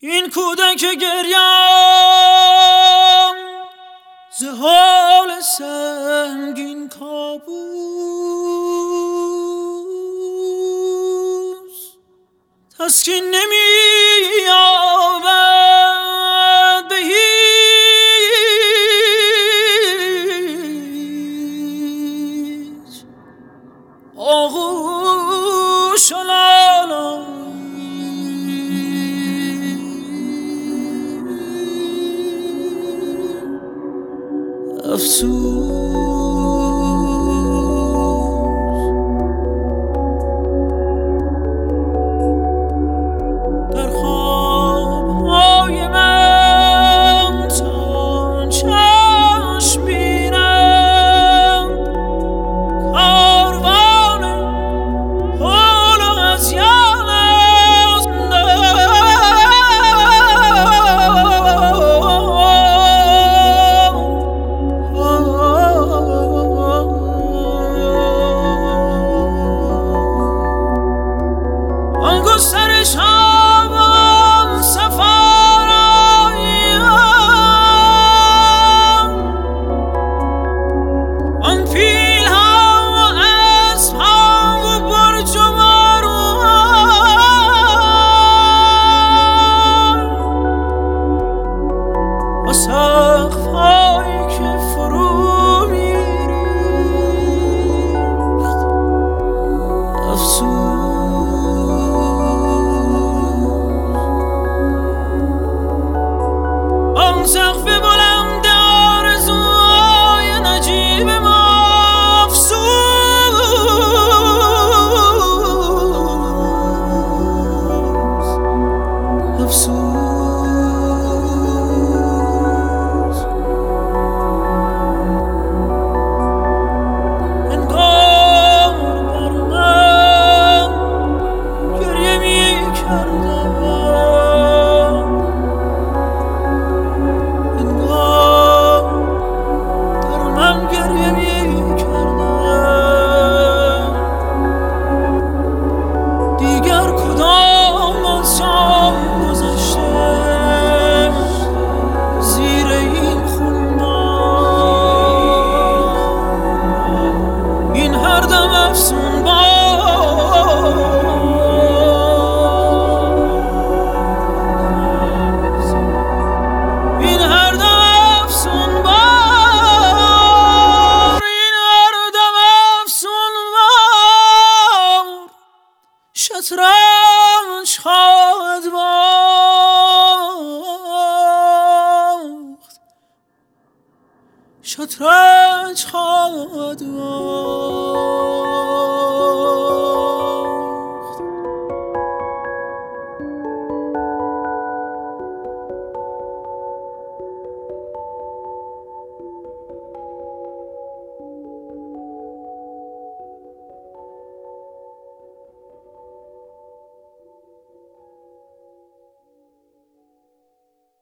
این کودک گریم ز حال سنگین کابوس تسکین نمی‌یابد به هیچ آغوش و لالایی. در خواب‌های من تا چشم بینم کاروان حال و هذیان است. آن گسترش ها سفارایی آن پیل ها و اسب ها و برج و بارو و سقف هایی که فرو میریخت. افسوس آن سقف بلند آرزوهای نجیب ما. افسوس انگار بر من گریه می‌کردم، انگار در من گریه می‌کردم. دیگر کدام از جام گذشته زیر این خونبار، این هر دم افسون باز، این هر دم افسون بار، این هر دم افسون بار شطرنج خواهد باخت، شطرنج خواهد باخت.